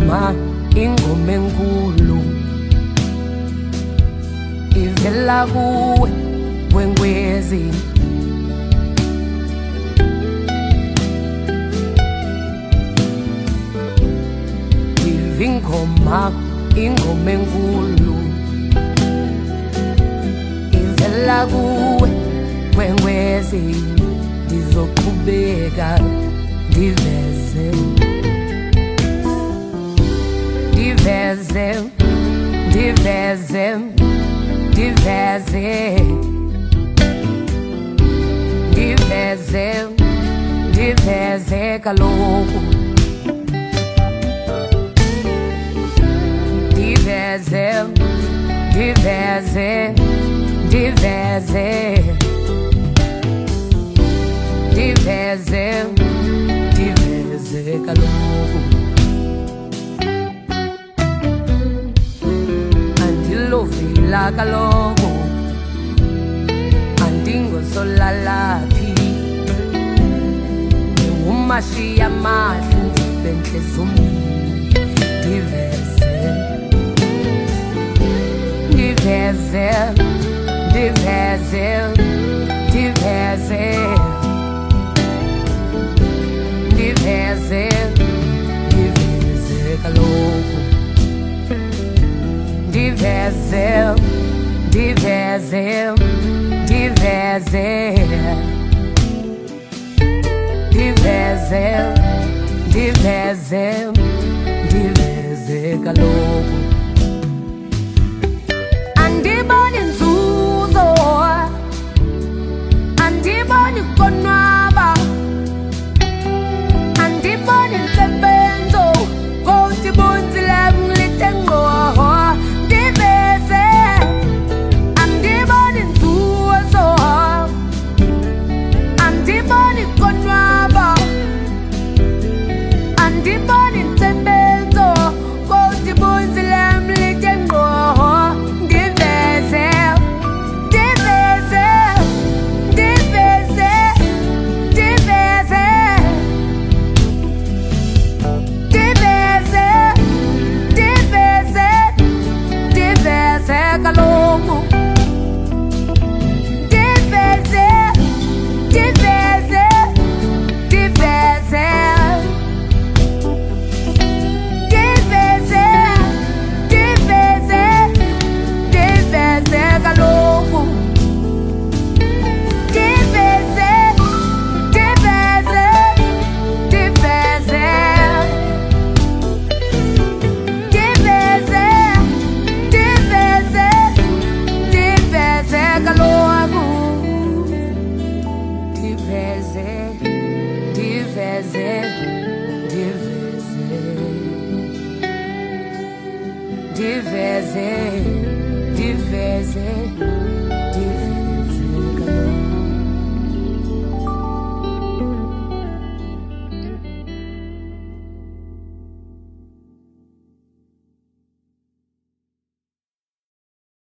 ingoma enkulu ivela kuwe Nkwenkwezi. Ingoma enkulu ivela kuwe Nkwenkwezi. Ndizoqhubeka ndiveze ndiveze ndiveze ndiveze ndiveze ndiveze kaloku ndiveze ndiveze ndiveze ndiveze ndiveze kaloku andilovila kaloku andingozolalaphi umashiya mahlu bentle zombili ndiveze ndiveze ndiveze ndiveze ndiveze ndiveze kaloku ndiveze ndiveze ndiveze ndiveze ndiveze ndiveze kaloku andiboni nzuzo andiboni konwaba andiboni nsebenzo konti bunzi lami litengqoho ndiveze andiboni nzuzo andiboni konwaba andiboni nsebenzo konti bunzi lami litengqoho ndiveze ndiveze ndiveze ndiveze ndiveze ndiveze ndiveze kaloku ndiveze ndiveze ndiveze ndiveze ndiveze ndiveze kaloku ndiveze ndiveze ndiveze ndiveze ndiveze ndiveze kaloku ndiveze ndiveze ndiveze ndiveze ndiveze